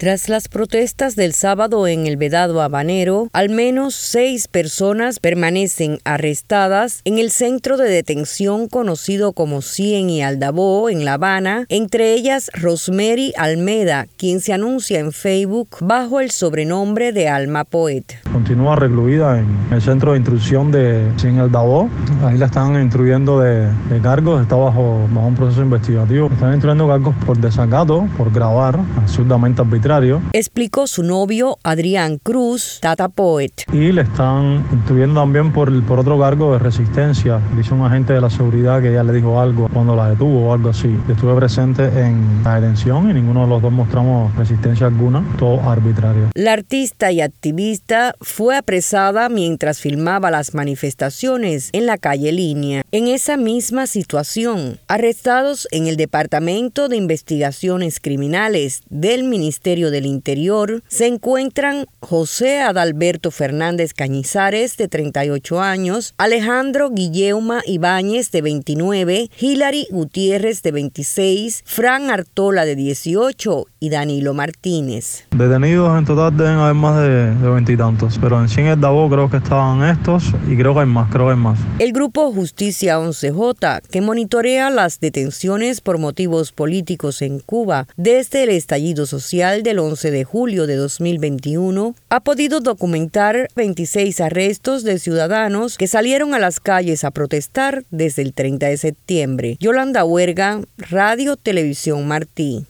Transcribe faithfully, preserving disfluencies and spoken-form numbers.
Tras las protestas del sábado en el Vedado Habanero, al menos seis personas permanecen arrestadas en el centro de detención conocido como Cien y Aldabó en La Habana, entre ellas Rosemary Almeda, quien se anuncia en Facebook bajo el sobrenombre de Alma Poet. Continúa recluida en el centro de instrucción de Cien y Aldabó. Ahí la están instruyendo de, de cargos, está bajo, bajo un proceso investigativo. Están instruyendo cargos por desacato, por grabar absurdamente arbitrario. Explicó su novio Adrián Cruz, Tata Poet. Y le están instruyendo también por, por otro cargo de resistencia. Dice un agente de la seguridad que ella le dijo algo cuando la detuvo o algo así. Yo estuve presente en la detención y ninguno de los dos mostramos resistencia alguna, todo arbitrario. La artista y activista fue apresada mientras filmaba las manifestaciones en la calle Línea. En esa misma situación, arrestados en el Departamento de Investigaciones Criminales del Ministerio del Interior, se encuentran José Adalberto Fernández Cañizares, de treinta y ocho años, Alejandro Guilleuma Ibáñez, de veintinueve, Hilary Gutiérrez, de veintiséis, Fran Artola, de dieciocho, y Danilo Martínez. Detenidos en total deben haber más de veintitantos, pero en Cien y Aldabó creo que estaban estos y creo que hay más, creo que hay más. El grupo Justicia once J, que monitorea las detenciones por motivos políticos en Cuba desde el estallido social del once de julio de dos mil veintiuno, ha podido documentar veintiséis arrestos de ciudadanos que salieron a las calles a protestar desde el treinta de septiembre. Yolanda Huerga, Radio Televisión Martí.